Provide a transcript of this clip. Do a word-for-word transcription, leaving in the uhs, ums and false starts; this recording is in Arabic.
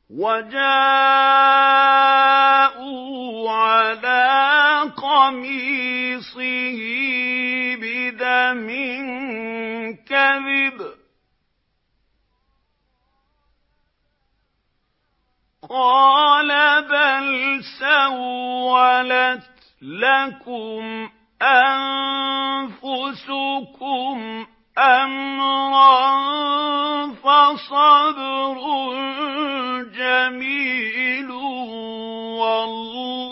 وَجَاءُوا عَلَىٰ قَمِيصِهِ بِدَمٍ كَذِبٍ ۚ قَالَ بَلْ سَوَّلَتْ لَكُمْ أَنفُسُكُمْ أَمْرًا ۖ فَصَبْرٌ جَمِيلٌ ۖ وَاللَّهُ